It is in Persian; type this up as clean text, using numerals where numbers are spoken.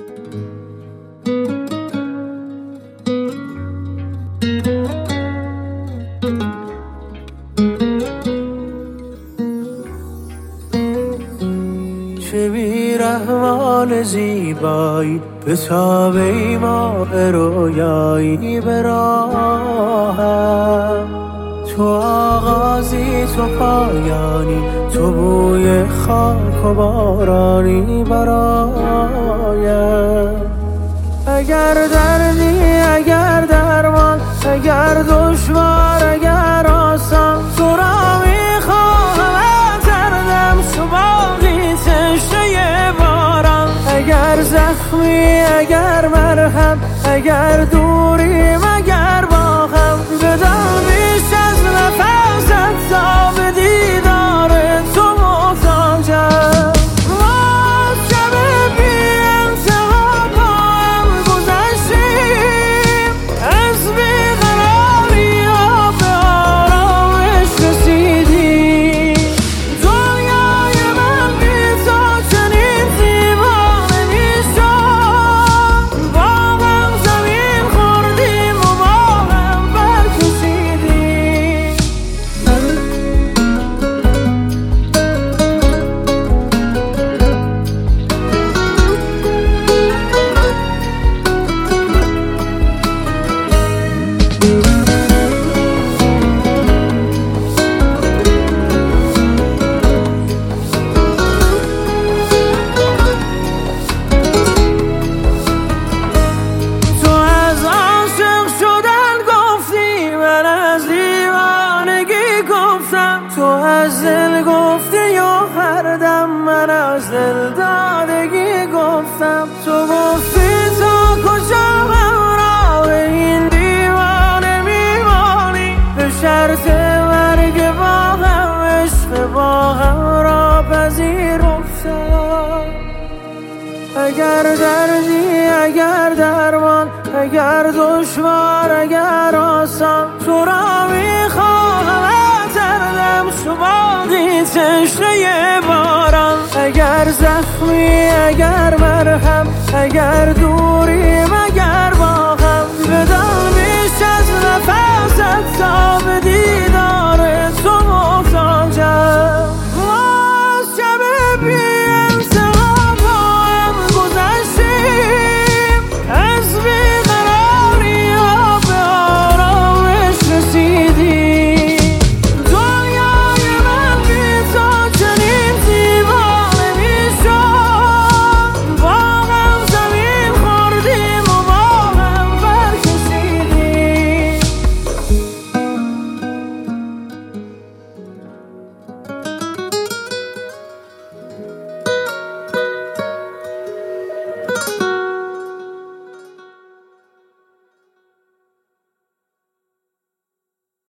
چه بی‌رحمان زیبایی به تاب ایمان رویایی به راهم، تو آغازی تو پایانی، تو بوی خاک و بارانی برایم. اگر دردی اگر درمان، اگر دشوار اگر آسان، تو را میخواهم دردم شو باقی تشنه باران. اگر زخمی اگر مرهم، اگر دوریم اگر با هم، بدم بیش از نفست تا به دیدار تو محتاجم. تو از دل گفتی و هر دم من از دل دادگی گفتم. تو گفتی تا کجا همراه این دیوانه میمانی، به شرط مرگ با هم عشق با هم را پذیرفتم. اگر دردی اگر درمان، اگر دشوار اگر آسان، تو را میخواهم شو باقی تشنه باران. اگر زخمی اگر مرهم، اگر دوریم